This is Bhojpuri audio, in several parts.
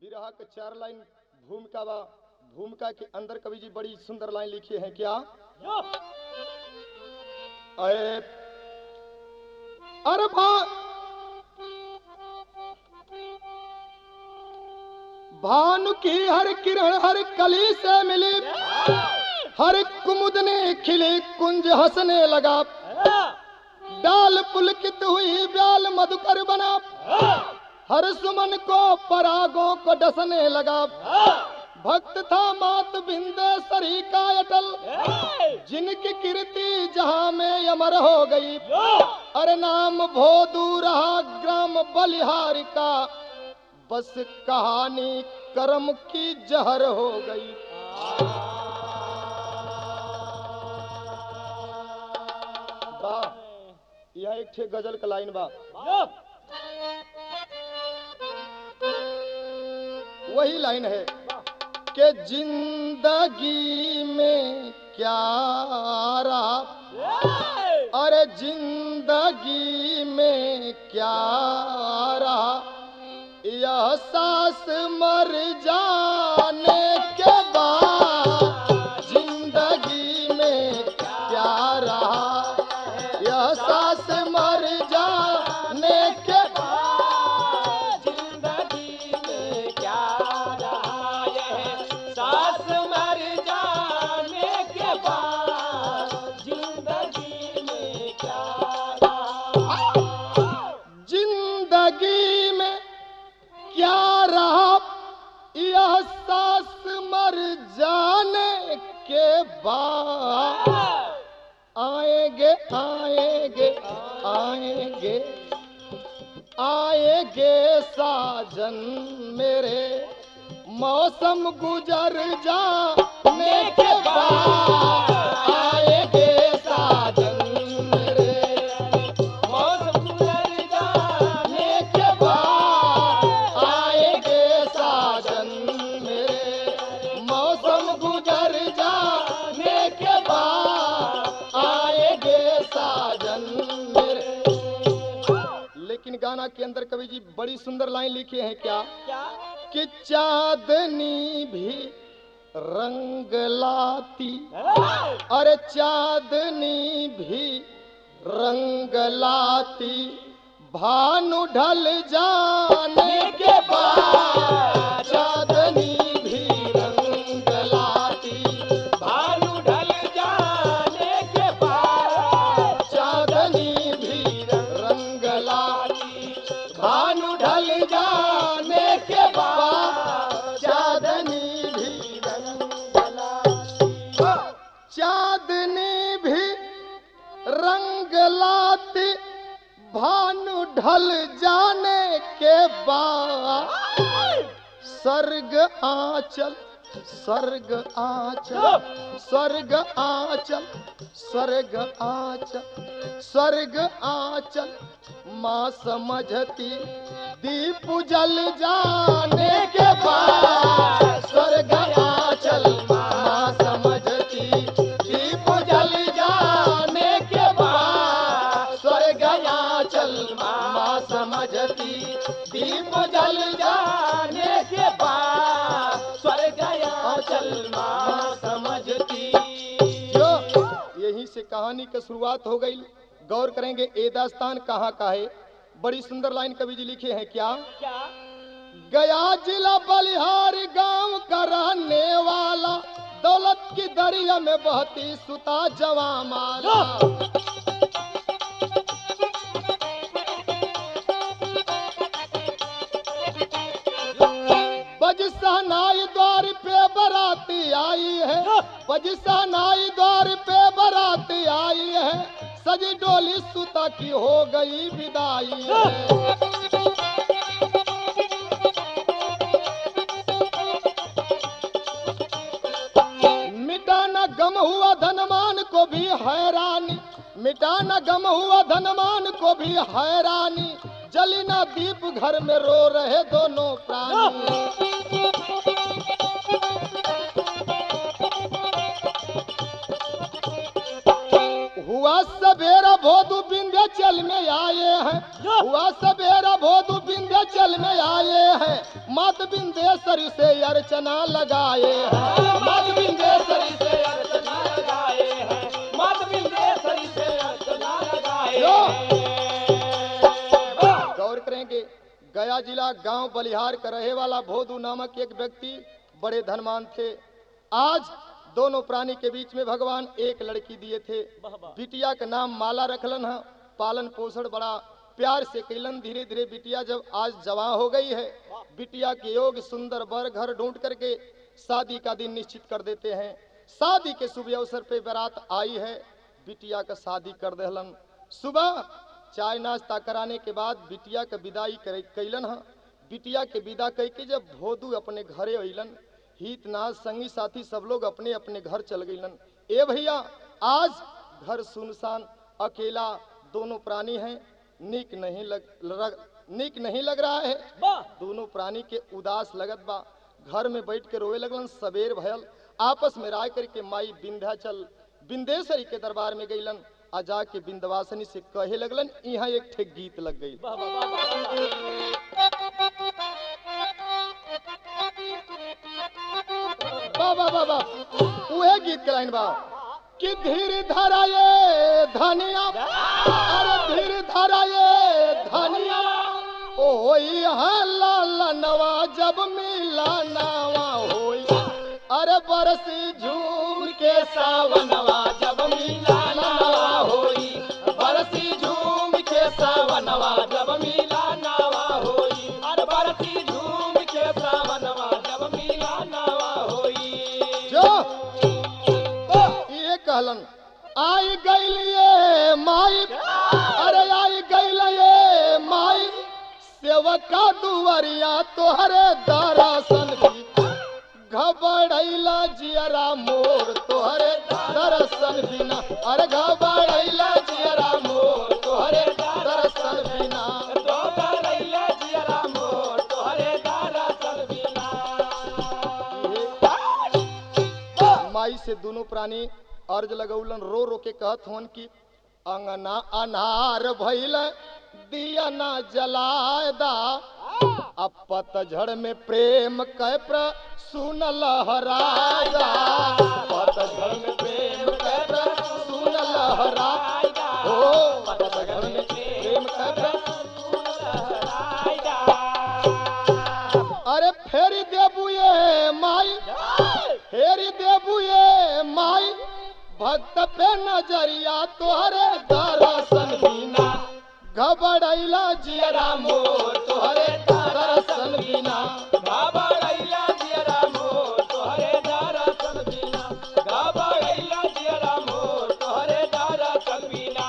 बिरहा के 4 लाइन भूमिका बा। भूमिका के अंदर कवि जी बड़ी सुंदर लाइन लिखे हैं क्या? अरे अरे भानु की हर किरण हर कली से मिली, हर कुमुद ने खिले कुंज हंसने लगा, डाल पुलकित हुई ब्याल मधुकर बना, हर सुमन को परागों को डसने लगा। भक्त था मात बिंदेश्वरी का अटल, जिनकी कीर्ति जहां में अमर हो गई। अरे नाम भोदू रहा ग्राम बलिहार का, बस कहानी कर्म की जहर हो गई। वाह, यह एक ठे गजल का लाइन बा। वही लाइन है कि जिंदगी में क्या रहा, अरे जिंदगी में क्या रहा, यह सांस मर जाने के बाद, जिंदगी में क्या रहा, यह सांस मर जाने के बाद, जिंदगी में क्या रहा, यह सांस मर जाने के बाद, जिंदगी में क्या रहा, जिंदगी में क्या रहा, यह सांस मर जाने के बाद, आएंगे आएंगे आएंगे आएंगे साजन मेरे, मौसम गुजर जाने के बाद, आएंगे साजन मेरे, मौसम गुजर जाने के बाद, आएंगे साजन मेरे, मौसम गुजर जाने के बाद, आएंगे साजन मेरे। लेकिन गाना के अंदर कवि जी बड़ी सुंदर लाइन लिखे हैं क्या? कि चांदनी भी रंग लाती, अरे चांदनी भी रंग लाती, भानु ढल जाने के बाद, चांदनी भी रंग लाती, भानु ढल जाने के बाद, चांदनी भी रंग लाती, भानु ढल जाने के बाद, चांदनी भी रंग लाती, चांदनी भी रंग लाती, भानु ढल जाने के बाद, सर्ग आंचल स्वर्ग आंचल, स्वर्ग आंचल, स्वर्ग आंचल, स्वर्ग आंचल, माँ समझती दीप जल जाने के बाद, स्वर्ग आंचल माँ समझती दीप जल जाने के बाद, स्वर्ग आंचल माँ समझती दीप जल जाने के बाद, स्वर्ग आंचल माँ समझती। जो यहीं से कहानी की शुरुआत हो गई। गौर करेंगे ए दास्तान कहाँ का है। बड़ी सुंदर लाइन कवि जी लिखे हैं क्या? गया जिला बलिहार गांव का रहने वाला, दौलत की दरिया में बहती सुता जवा माला। बज सहनाई द्वार पे बराती आई है, बज सहनाई द्वार पे बराती आई है, सजी डोली सुता की हो गई विदाई है। मिटा न गम हुआ धनमान को भी हैरानी, मिटा न गम हुआ धनमान को भी हैरानी, जली ना दीप घर में रो रहे दोनों प्राणी। हुआ सवेरा भोदू विंध्याचल में आए हैं, हुआ सवेरा भोदू विंध्याचल में आए हैं, मात बिंदेश्वरी से अर्चना लगाए हैं, मात बिंदेश्वरी से अर्चना लगाए हैं, मात बिंदेश्वरी से अर्चना लगाए जो हैं। गौर करेंगे, गया जिला गांव बलिहार का रहे वाला भोदू नामक एक व्यक्ति बड़े धनवान थे। आज दोनों प्राणी के बीच में भगवान एक लड़की दिए थे। बिटिया का नाम माला रखलन है, पालन पोषण बड़ा प्यार से कैलन। धीरे धीरे बिटिया जब आज जवान हो गई है, बिटिया के योग सुंदर बर घर ढूंढ करके शादी का दिन निश्चित कर देते हैं। शादी के शुभ अवसर पे बारात आई है, बिटिया का शादी कर देहलन। सुबह चाय नाश्ता कराने के बाद बिटिया का विदाई कैलन है। बिटिया के विदा कह के जब भोदू अपने घरे अइलन, हित नाथ संगी साथी सब लोग अपने अपने घर चल गइलन। ए भैया, आज घर सुनसान अकेला दोनों प्राणी हैं, नीक नहीं लग रहा है। दोनों प्राणी के उदास लगत बा। घर में बैठ के रोए लगलन। सवेर भयल, आपस में राय करके माई विंध्याचल बिंदेश्वरी के दरबार में गइलन। आ जाके बिंदवासिनी से कहे लगलन, यहाँ एक ठे गीत लग गई। बाबा बाबा उहे गीत के लाइन बा कि धीर धरा ये धनिया, अरे धीर धरा ये धनिया, ओई हल्ला नवा जब मिला नवा होई, अरे बरसी झूम के सावनवा जब मिला नवा होई, बरसी झूम के सावनवा जब मिला नवा होई, अरे बरसी झूम के सावनवा जब मिला नवा होई। जो ये कहलन, आई गइलिए माई, अरे आई गइलिए माई, सेवका दुआरिया तोहरे दर्शन भी, घबड़ैला जियरा मोर तोहरे दर्शन बिना, अरे घबड़ैला जियरा मोर तोहरे दर्शन बिना, घबड़ैला जियरा मोर तोहरे दर्शन बिना। माई से दोनों प्राणी अर्ज लगौलन, रो रो के कहत हवन कि अंगना अनार भइल दिया ना जलाए दा, अब पतझड़ में प्रेम कै सुन लहराया, पतझड़ में प्रेम कै सुन लहराया, हो पतझड़ में प्रेम कै सुन लहराया। अरे फेरी देबू ये माई, फेरी देबू ये माई, भक्त पे नजरिया तोहरे दर्शन बिना, घबड़ैला जियरा मोर तोहरे दर्शन बिना, घबड़ैला जियरा मोर तोहरे दर्शन बिना, घबड़ैला जियरा मोर तोहरे दर्शन बिना।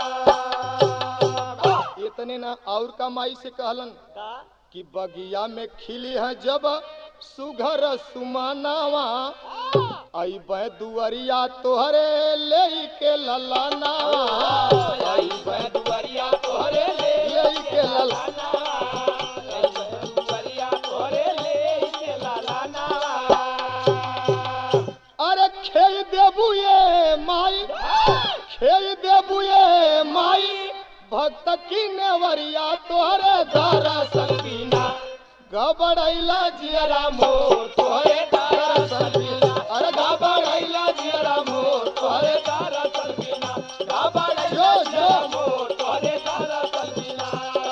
इतने ना और का माई से कहलन कि बगिया में खिली है जब सुघर सुमानावा, आई बह दुआरिया तोहरे ले के ललानावा, आई बह दुआरिया तोहरे ले के ललाना, दुआरिया तोहरे ले के ललाना। अरे खेई देबू ये माई, खेई देबू ये माई, भक्त की नेवरिया तोहरे दर्शन बिना, घबड़ैला जियरा मोर तोहरे दर्शन बिना, अरे घबड़ैला जियरा मोर तोहरे दर्शन बिना, घबड़ैला जियरा मोर तोहरे दर्शन बिना।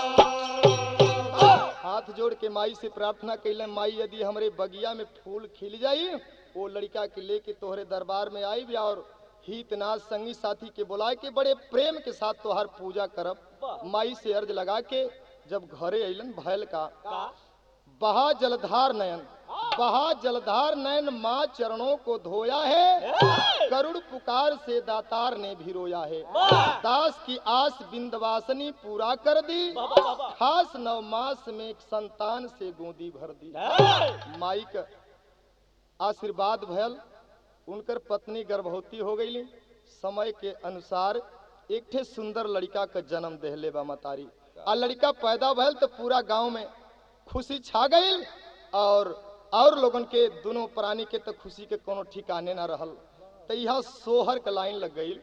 हाथ जोड़ के माई से प्रार्थना कैलन, माई यदि हमरे बगिया में फूल खिल जाई, वो लड़का के लेके तोहरे दरबार में आई भी और हितनाथ संगी साथी के बुलाए के बड़े प्रेम के साथ तोहर पूजा करब। माई से अर्ज लगा के जब घरे अइलन, भैल का बहा जलधार नयन, बहा जलधार नयन, माँ चरणों को धोया है, करुण पुकार से दातार ने भी रोया है, दास की आस बिंदवासिनी पूरा कर दी, खास 9 मास में एक संतान से गोदी भर दी। माई का आशीर्वाद भयल, उनकर पत्नी गर्भवती हो गई। समय के अनुसार एक ठे सुंदर लड़का का जन्म देहले बा मतारी। आ लड़का पैदा भयल तो पूरा गांव में खुशी छा गई और लोगन के दोनों प्राणी के तो खुशी के कोनो ठिकाने ना रहल। तो यह सोहर का लाइन लग गई,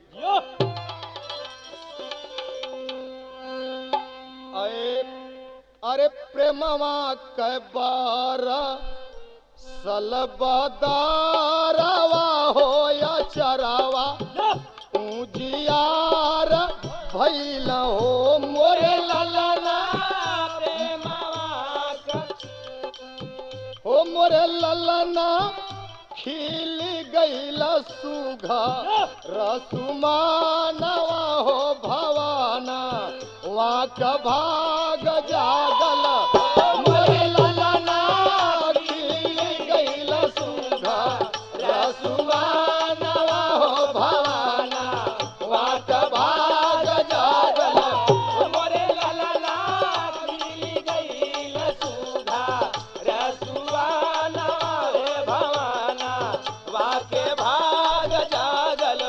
अरे प्रेमवा के बारा सलबदारवा हो या चरावा ऊजियार भैल हो मोरे ललना हो मोरे ललना खिल गईल सुघा रसुमानवा हो भवाना वाक भाग जागल मोरे ललना खिल गईल सुघा रसुमानवा हो भवाना वाक भाग जागल मोरे ललना खिल गईल सुधा रसुआना रे भवाना वाके भाग जागल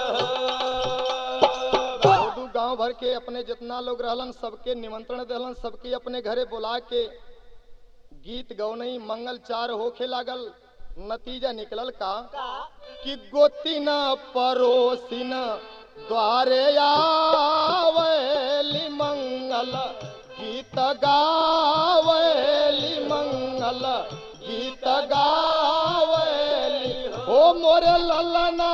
दू गांव भर के अपने जितना लोग रहलन सबके निमंत्रण देहलन, सबके अपने घरे बुला के गीत गौनई मंगल चार होखे लागल। नतीजा निकलल का कि गोतिन परोसिन द्वारे आवेली मंगल गीत गावेली मंगल गीत गावेली हो मोरे ललना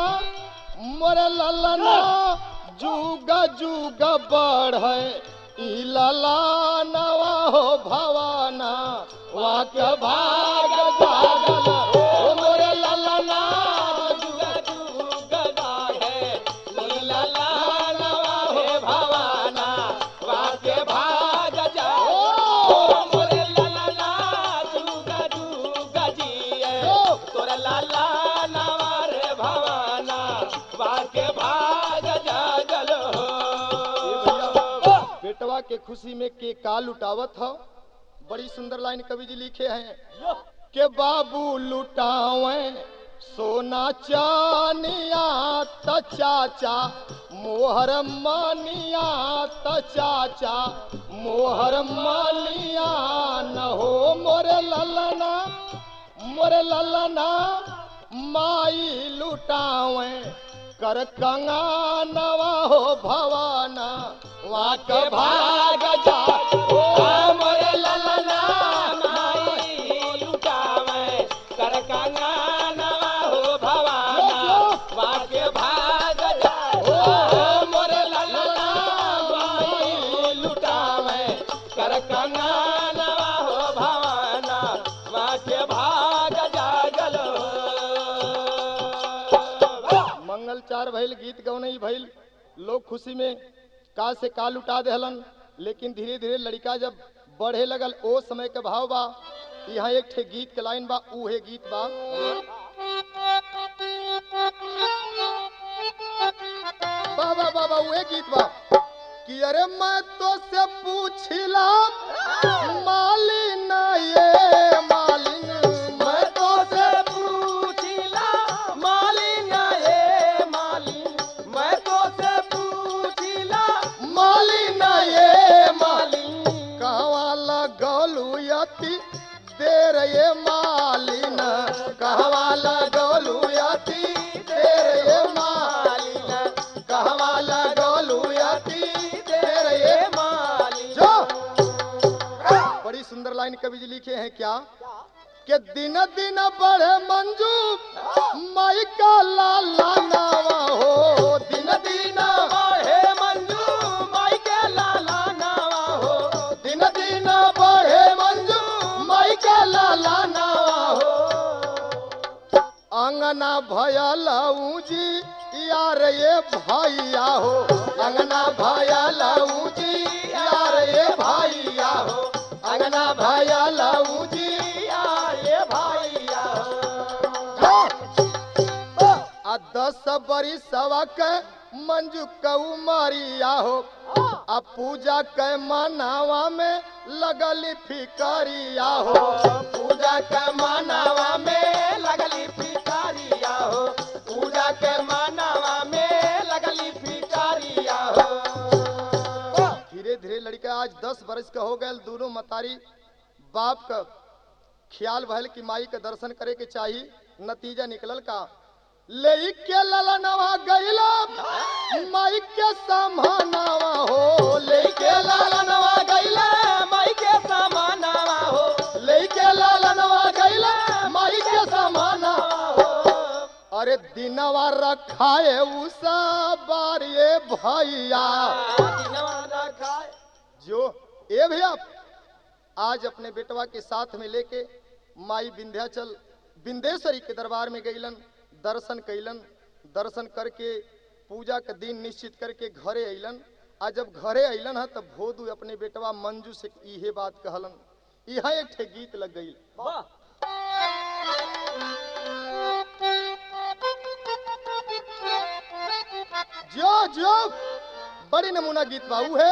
जुग जुग बढ़े ई ललनवा हो भवाना वाक्य भाग जागल हो मोरे ललना जुग जुग गाहे ललना रे भवाना वाके भाग जागल मोरे ललना जुग जुग जिए तोर ललना रे भवाना वाके भाग जागल बेटवा के खुशी में के का लुटावत हो। बड़ी सुंदर लाइन कवि जी लिखे हैं के बाबू लुटावे सोना चानिया त चाचा मोहर मानिया त चाचा मोहर मानिया न हो मोरे ललना माई लुटावे कर कंगानवा हो भवाना वाक भाग जा मोरे ललना माई लुटावे कर कंगानवा हो भवाना वाके भाग जा मोरे ललना माई लुटावे कर कंगानवा हो भवाना वाके भाग जागल मंगल चार भइल गीत गौनई भइल लोग खुशी में का से का लुटा देहलन। लेकिन धीरे धीरे लड़का जब बढ़े लगल ओ समय के भाव बा। यहाँ एक ठे गीत के लाइन बा उहे गीत बा बाबा बाबा उहे गीत बा कि अरे मैं तो से पूछिला मालिन ये मालिन मैं तो से पूछिला मालिन ये मालिन मैं तो से पूछिला मालिन ये मालिन कहवा लगलू यति देर ये मालिन कहवा लगलू यति देर ये मालिन कहवा लगलू यति देर ये मालिन जो बड़ी सुंदर लाइन कवि जी लिखे हैं क्या कि दिन दिन बढ़े मंजू माई का लाला नावा हो दिन दिन बढ़े मंजू माई के लाला नावा हो दिन दिन बढ़े मंजू माई का लाला नावा हो अंगना भयल ऊंची यार ये भैया हो अंगना भयल ऊंची यार ये भैया हो अंगना भयल ऊंची यार ये भैया हो आ 10 बरिसवा के मंजू कौमारिया हो आ पूजा के मनावा में लगली फिकरिया हो पूजा के मनावा में लगली फिकारिया हो पूजा के मनावा में लगली फिकारिया हो धीरे धीरे लड़का आज 10 बरस का हो गए दोनों मतारी बाप का ख्याल भल कि माई के दर्शन करे के चाहिए। नतीजा निकलल का ले के ललनवा गईला माई के समानावा हो ले के ललनवा गईला माई के सामान अरे दिनवा रखाए उसा बारिये भैया जो ए भैया आज अपने बेटवा के साथ में लेके माई विंध्याचल विंध्येश्वरी के दरबार में गईलन, दर्शन कैलन, दर्शन करके पूजा का दिन निश्चित करके घरे अइलन। आज जब घरे अइलन है तब भोदू अपने बेटवा मंजू से इहे बात कहलन। यहाँ एक ठे गीत लग गई। जो जो बड़ी नमूना गीत बाबू है।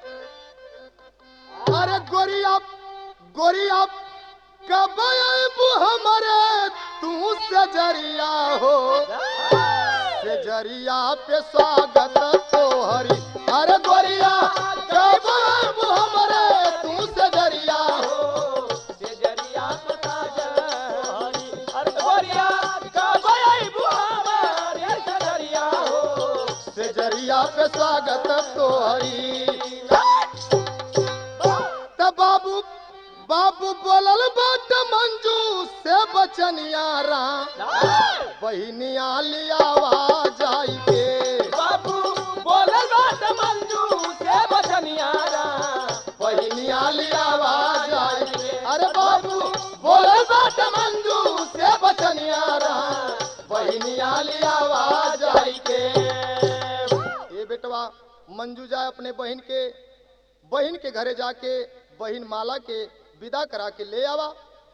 अरे गोरिया गोरिया कब आइबू हमारे तू सजरिया हो, सजरिया पे स्वागत तोहरी। अरे गोरिया कब आइबू हमारे तू सजरिया हो, सजरिया पे स्वागत। अरे गोरिया कब आइबू हमारे सजरिया हो, सजरिया पे स्वागत तोहरी। बाबू बाबू बोलल बाट मंजू से बचनिया रा, बहिनिया लियावा जाई के। बाबू बोलल बाट मंजू से बचनिया रा, बहिनिया लियावा जाई के। अरे बाबू बोलल बाट मंजू से बचनिया रा, बहिनिया लियावा जाई के। ये बेटवा मंजू जाए अपने बहन के घरे जाके बहन माला के विदा करा के ले आवा।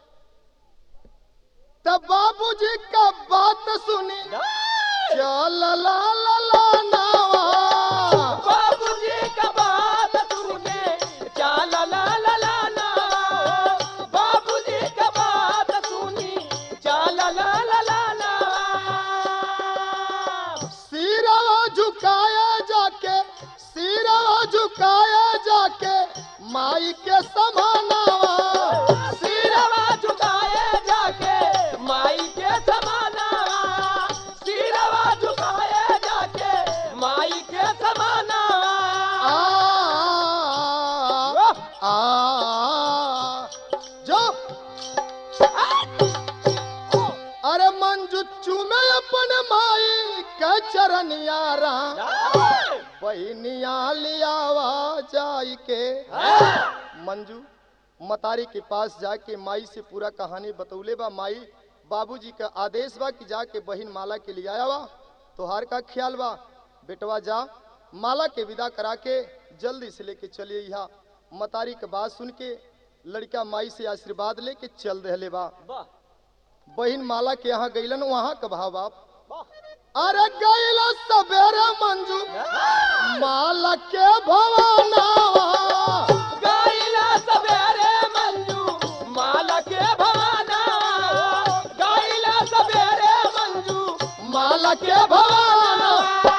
तब बाबूजी का बात सुनी चल ला ला ला नावा। बाबूजी का बात सुने चल ला ला ला नावा, बाबूजी का बात सुनी चल ला ला ला नावा। सिरवा झुकाया जाके, सिरवा झुकाया जाके माई के समानावा। सिरवा झुकाए जाके माई के समानावा, सिरवा झुकाए जाके माई के समानावा। जो अरे मंजू चूमे अपन माई के चरनिया रा, बहिनिया लियावा जाई के। मंजू मतारी के पास जाके माई से पूरा कहानी बतौले बा। माई बाबूजी का आदेश बा कि जाके बहिन माला के लिए आया बा। तोहार का ख्याल बा बेटवा जा माला के विदा करा के जल्दी से लेके चलिए। यहाँ मतारी के बात सुन के लड़का माई से आशीर्वाद लेके चल रहे बा। बहिन माला के यहाँ गईलन, वहाँ का भाव बाप। अरे गईला सवेरे मंजू माला के भवानावा, गाइला सवेरे मंजू माला के भवानावा, गाइला सवेरे मंजू माला के भवानावा।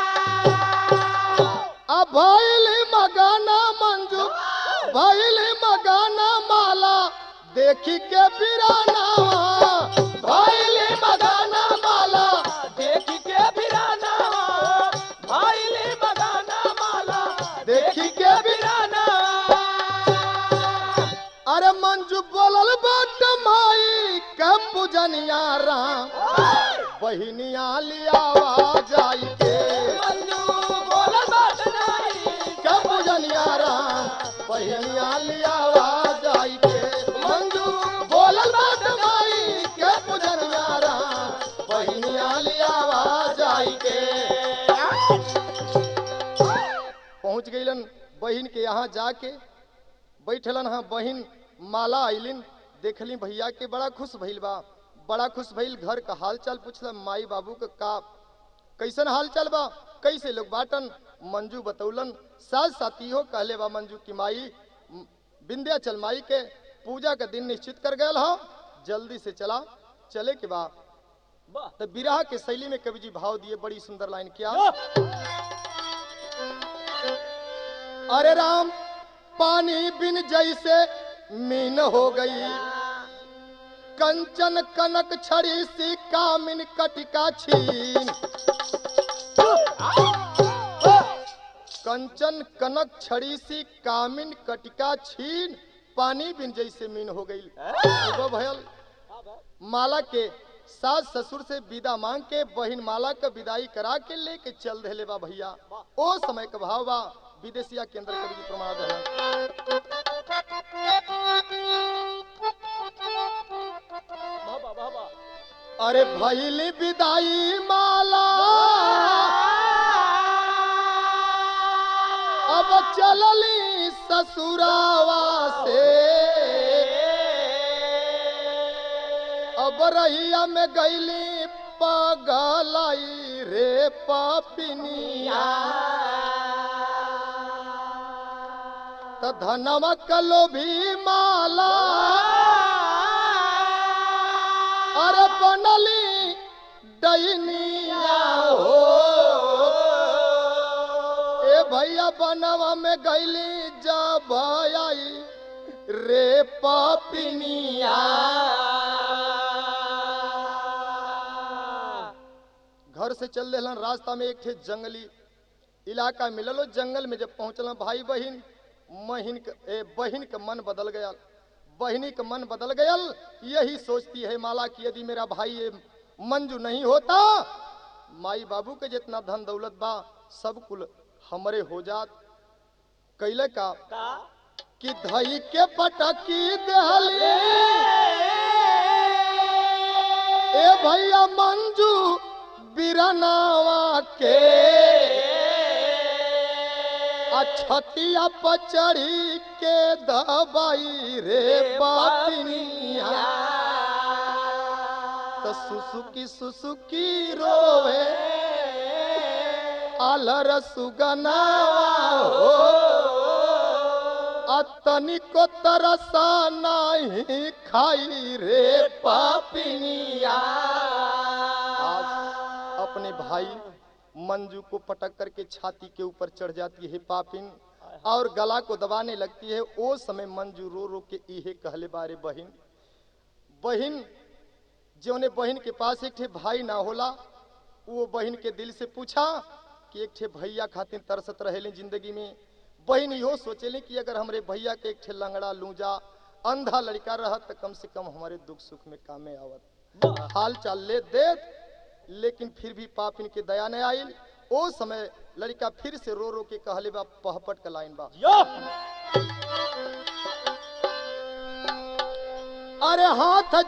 अब भइली मगाना मंजू, भइली मगाना माला देखी के बिरानावा, भइली मगाना माला देखी के बिरानावा, भाईली मगाना माला देखी के बिरानावा। अरे मंजू बोलल बाट माई के पूजनिया रा, बहिनिया लियावा जाई के। मंजू बोलल बाट नाई के पूजनिया रा, बहिनिया लियावा जाई के। मंजू बोलल बाट माई के पूजनिया रा, बहिनिया लियावा जाई के। पहुंच गईलन बहिन के यहाँ जाके बैठलन। हाँ बहिन माला आइलिन, देखली भैया के बड़ा खुश भइल बा, बड़ा खुश भइल। घर का हाल चाल पूछला माई बाबू का कैसन हाल चाल बा, कैसे लोग बाटन। मंजू बतौलन। साथ साथी हो कहले बा मंजू की माई विंध्याचल माई के पूजा का दिन निश्चित कर गया हो, जल्दी से चला चले के बा। तो बिरहा के शैली में कवि जी भाव दिए, बड़ी सुंदर लाइन किया। अरे राम पानी बिन जैसे मीन हो गई, कंचन कनक छड़ी सी कामिन कटिका छीन। कंचन कनक छड़ी सी कामिन कटिका छीन, पानी बिन जैसे मीन हो गई। भयल माला के सास ससुर से विदा मांग के बहिन माला का विदाई करा के लेके चल रहे बा भैया। ओ समय का भाव बा विदेशिया के अंदर कवि जी प्रमाण है। बाबा बाबा अरे भैली विदाई माला अब चलली ससुरावा से, अब रहिया में गईली पगलाई रे पापिनिया। त धनवा कलो भी माला अरे बनली डैनिया हो। ए भैया बनवा में गईली जब आई रे पापिनिया। घर से चल रहे रास्ता में एक थे जंगली इलाका मिललो। जंगल में जब पहुंचल भाई बहन बहन का मन बदल गया, बहनी का मन बदल गया। यही सोचती है माला कि यदि मेरा भाई ये मंजू नहीं होता, माई बाबू के जितना धन दौलत बा सब कुल हमरे हो जात। कैले का कि धई के पटकी देहली ए भैया मंजू बिरनावा के। छतिया पचड़ी के दबाई रे पापिनिया। तो सुसुकी रोवे आलर सुगनावा हो। अतनी को तरसा नहीं खाई रे पापिनिया। आज अपने भाई मंजू को पटक करके छाती के ऊपर चढ़ जाती है पापिन और गला को दबाने लगती है। ओ समय मंजू रो रो के इहे कहले बारे बहिन बहिन जोने बहिन के पास एक ठे भाई ना होला, वो बहिन के दिल से पूछा कि एक ठे भैया खातिर तरसत रहेले जिंदगी में। बहिन यो सोचेले कि अगर हमरे भैया के एक ठे लंगड़ा लूजा अंधा लड़का रहत तो कम से कम हमारे दुख सुख में कामे आवत, हाल चाल ले देत। लेकिन फिर भी पापिन के दया नहीं आयल। ओ समय लड़का फिर से रो रो के कहले बा पहपट का लाइन बा। अरे हाथ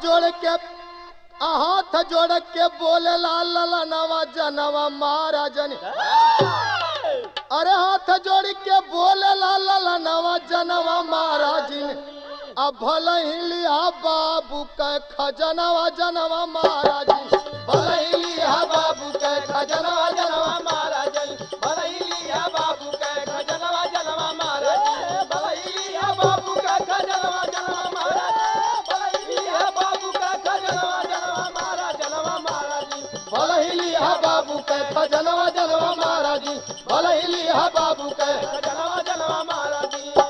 जोड़ के बोले लाला नवा जनवा महाराजन। अरे हाथ जोड़ के बोले लाला नवा जनवा महाराजन। अब भले ही लिया बाबू के खजनवा जनवा महाराजन। भले ही लिया बाबू के खजनवा जनवा महाराजन। भले ही लिया बाबू के खजनवा जनवा महाराज। भले ही लिया बाबू का खजनवा जनवा महाराज। भले ही लिया बाबू का खजनवा जनवा महाराज जनवा महाराज। भले ही लिया बाबू के खजनवा जनवा महाराज। भले ही लिया बाबू के खजनवा जनवा महाराज।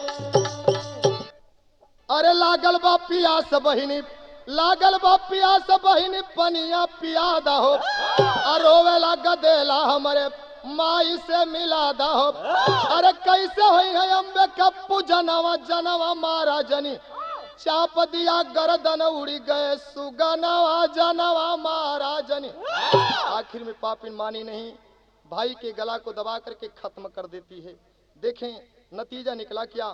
अरे लागल बा पियास बहिनी, लागल बा पियास बहिनी पनिया पिया दहो। अरोवेला गदेला हमारे माई से मिला दहो। अरे कैसे हुई है अम्बे कप्पू जनवा जनवा महाराजनी। चाप दिया गर्दन उड़ी गए सुगनवा जनवा महाराजनी। आखिर में पापिन मानी नहीं, भाई के गला को दबा करके खत्म कर देती है। देखें नतीजा निकला क्या।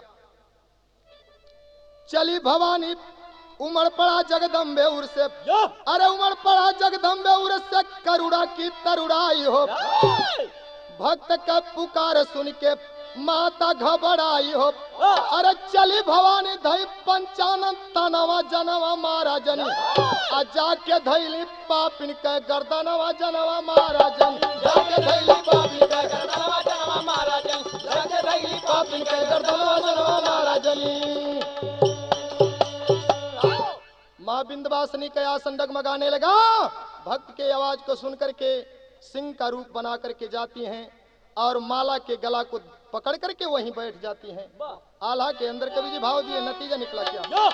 चली भवानी उमड़ पड़ा जगदम्बे उर से। अरे उमड़ पड़ा जगदम्बे उर से करुणा की तरुड़ाई हो। भक्त का पुकार सुन के माता घबराई हो। अरे चली भवानी धई पंचानन तनवा जनवा महाराजनी। आ जाके धैली पापिन के गर्दनवा जनवा महाराजनी। जाके धैली पापिन के गर्दनवा जनवा महाराजनी। जाके धैली पापिन के गर्दनवा जनवा महाराजनी। माँ विंध्यवासिनी का आसन डगमगाने लगा। भक्त के आवाज को सुन करके सिंह का रूप बना करके जाती हैं और माला के गला को पकड़ करके वहीं बैठ जाती हैं। आल्हा के अंदर कवि जी भाव दिए, नतीजा निकला क्या।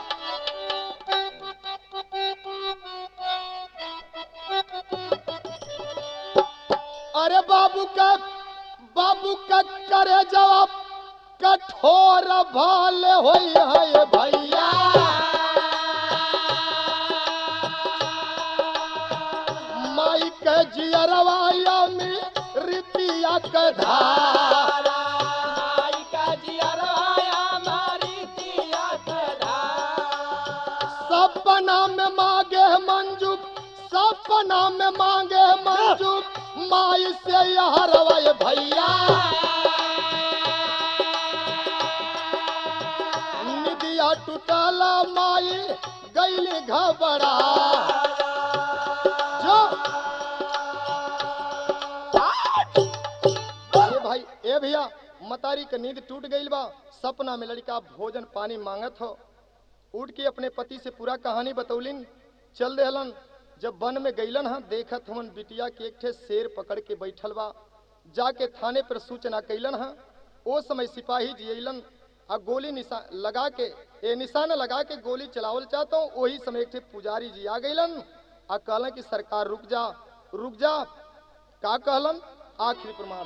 अरे बाबू का करे जवाब कठोर भाले होई है भैया। के जियरवाया में रितिया के धार माई का जियरवाया मारी तिया कधार सपना में मांगे मंजू सपना में मांगे मंजू माई से हरवाए भैया निदिया टूटला माई गईली घबरा जो भाई ए भैया मतारी के नींद टूट गई बा सपना में लड़का भोजन पानी मांगत हो उठ के अपने पति से पूरा कहानी बतौलिन चल देहलन जब वन में गईलन हा देखत हमन बिटिया के एक ठे शेर पकड़ के बैठल बा जाके थाने पर सूचना कैलन हा ओ समय सिपाही जी अइलन आ गोली निशाना लगा के गोली चलावल चाहता हूँ वही समय एक ठे पुजारी जी आ गईलन आ कहलन कि सरकार रुक जा का कहलन आखिरी प्रमाण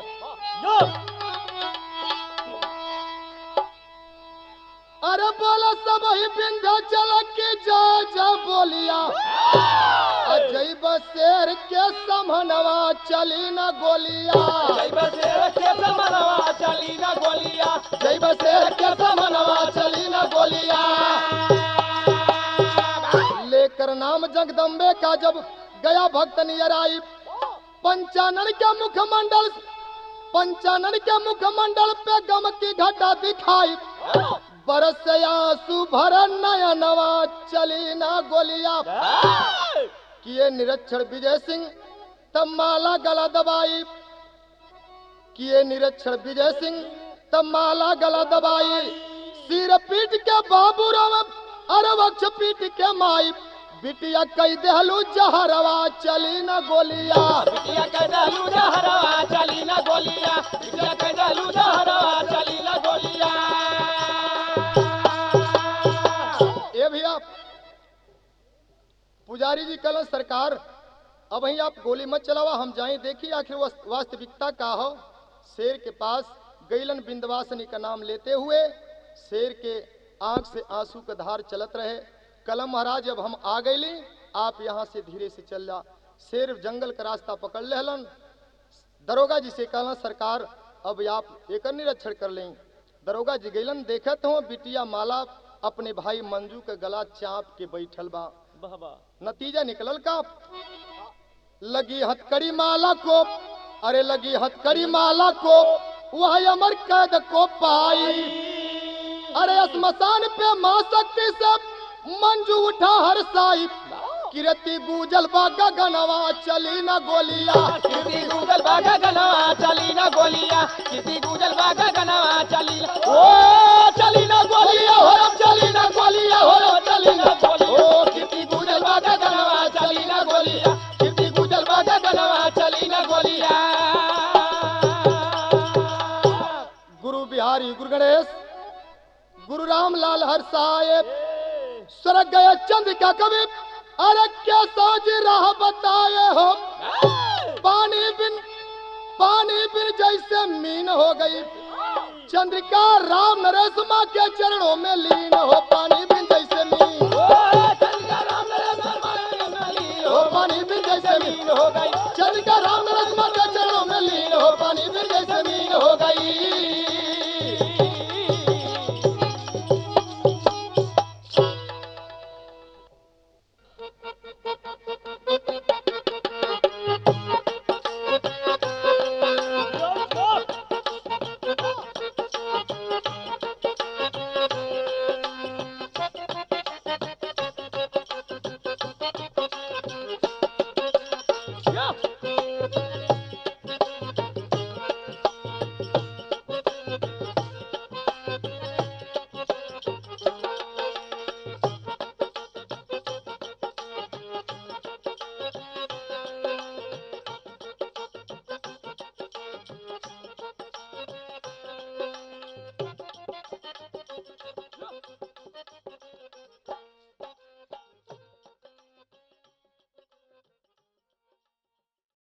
अरे बोला सब ही विंध्याचल की जा बोलिया अजय बसेर के समनवा चली न गोलिया जय बसेर के समनवा चली न गोलिया जय बसेर के समनवा चली न गोलिया लेकर नाम जगदम्बे का जब गया भक्त नियर आई पंचानन के मुखमंडल पे गम की घटा दिखाई बरस आंसू भर नयनवा चली ना गोलिया किए निरक्षर विजय सिंह तब माला गला दबाई किए निरक्षर विजय सिंह तब माला गला दबाई सिर पीट के बाबू राम अरे वक्ष पीट के माई बिटिया कई देहलू जहरवा चली न गोलिया बिटिया कह दहलू जहरवा चली न गोलिया बिटिया कह दहलू जहरवा चली न गोलिया ए भैया पुजारी जी कल सरकार अब ही आप गोली मत चलावा हम जाएं देखिए आखिर वास्तविकता का हो शेर के पास गईलन बिंदवासनी का नाम लेते हुए शेर के आंख से आंसू का धार चलत रहे कलम महाराज अब हम आ गईली आप यहाँ से धीरे से चल जा शेर जंगल का रास्ता पकड़ लेहलन दरोगा जी से कहलन सरकार अब आप एक निरीक्षण कर लें दरोगा जी गईलन देखत हो बिटिया माला अपने भाई मंजू का गला चाप के बैठल बा नतीजा निकलल का लगी हथकड़ी माला को अरे लगी हथकड़ी माला को वह अमर कैद को पाई अरे स्मशान पे मां शक्ति से मंजू उठा हर साहिब किरती गूजल बागा गनवा चली न गोलिया किरती गूजल बागा गनवा चली न गोलिया किरती गूजल बागा गनवा चली ओ चली न गोलिया हो चली न गोलिया हो चली न गोलिया ओ किरती गूजल बागा गनवा चली न गोलिया किरती गूजल बागा गनवा चली न गोलिया गुरु बिहारी गुरु गणेश गुरु रामलाल हर साहेब स्वर्ग गए चंद का कवि अरे क्या सोच राह बताए हो पानी बिन जैसे मीन हो गई चंद्रिका राम नरेश माँ के चरणों में लीन हो पानी बिन जैसे मीन चंद्रिका राम नरेश माँ के चरणों में लीन हो पानी बिन जैसे मीन हो गई चंद्रिका राम नरेश माँ